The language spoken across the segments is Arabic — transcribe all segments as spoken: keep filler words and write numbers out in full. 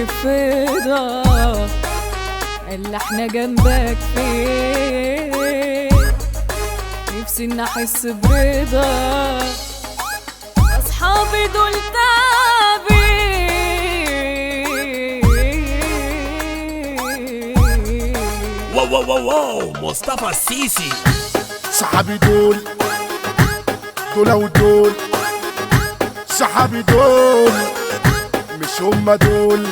فضا قال احنا جنبك فين، نفسي ان احس برضا. اصحابي دول تعبي واو واو واو واو مصطفى السيسي. صحابي دول دول ودول، صحابي دول مش هما دول.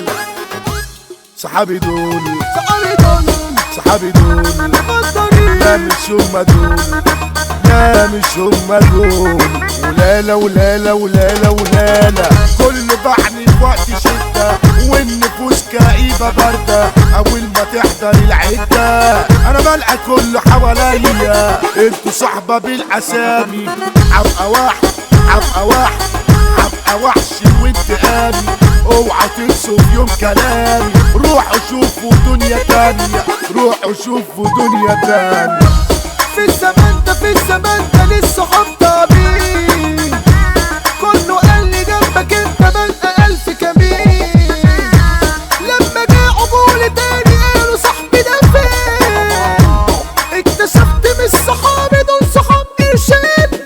صحابي دول صحابي دول صحابي دول لا مش هما دول، لا مش هما دول. ولالا ولالا ولالا ولالا كله بعني في وقت شدة، والنفوس كئيبة باردة أول ما تحضر العدة. أنا بلقى كله حواليا انتوا صحبة بالأسامي، عبقى واحد عبقى واحد عبقى وحش وانتقامي. اوعى تنسوا في يوم كلامي، روحوا شوفوا دنيا تانية، روحوا شوفوا دنيا تانية. في الزمان ده في الزمان ده للصحاب طبيب، كله قال لي جنبك انت بلقى ألف كمين. لما جه عقولي تاني قالوا صاحبي ده فين، اكتشفت مش صحابي دول صحاب قرشين.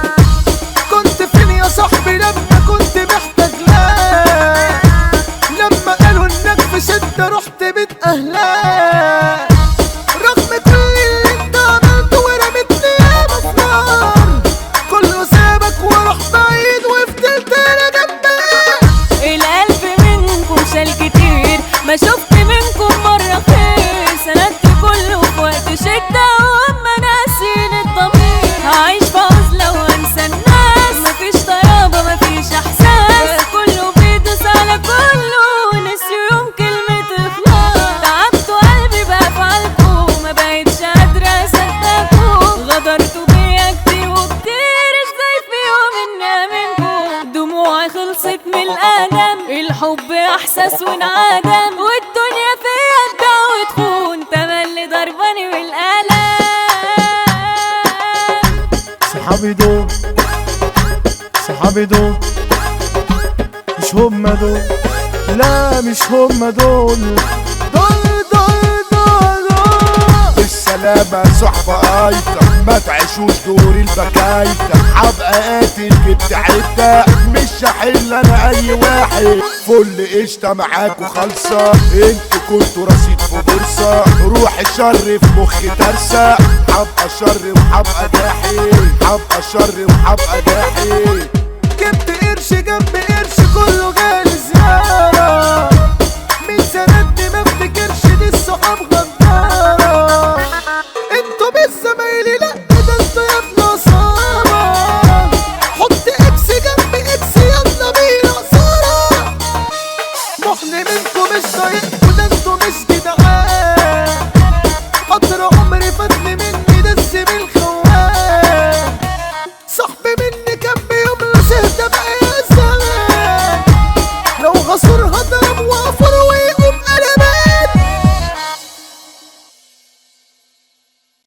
كنت فين يا صاحبي لما كنت محتاج لك، لما قالوا انك في شدة رحت بيت اهلك. رغم كل اللي انت عملته ورميتني ياما في نار، كله سابك وراح بعيد وفضلت انا جنبك. القلب منكم شال كتير، ما شفت منكم مرة خير. سندت كله في وقت شدة وهم ناسين الضمير. هعيش في عزلة وانسى الناس، مفيش طيابة مفيش احساس. كله بيدوس على كله ونسيوا يوم كلمة اخلاص. تعبتوا قلبي بافعالكم، ما بقتش قادرة اصدقكم. غدرتوا بيا كتير وكتير، ازاي في يوم اني امنكم. دموعي خلصت من الالم، الحب احساس وانعدم. والدنيا فيها تبيع وتخون، تملي ضرباني بالقلم. صحابي دول صحابي دول مش هما دول، لا مش هما دول. دول دول دول دول بالسلامة صحبة ايتا، ما تعيشوش دور البكايتا. حبقى قاتل جبت عدة، مش هحل انا اي واحد. فل قشطة معاكوا خالصة، انتوا كنتوا رصيد في بورصة. روح الشر في مخي ترسى، حبقى شر وحبقى جاحد، حبقى شر وحبقى جاحد. جبت قرش جنب قرش كله جالي زيارة، مين سندني ما افتكرش دي الصحاب غدارة. انتوا مش زمايلي لا ده انتوا يا ابن عصارة، حط اكس جنب اكس يلا بينا قصارى. محن منكم مش طايقكوا ده انتوا مش جدعان، قطر عمري فاتني مني ده الزميل خوان. صاحبي مني كان بيملى سهدة بقى يا زمان، لو غصور هضرب وافر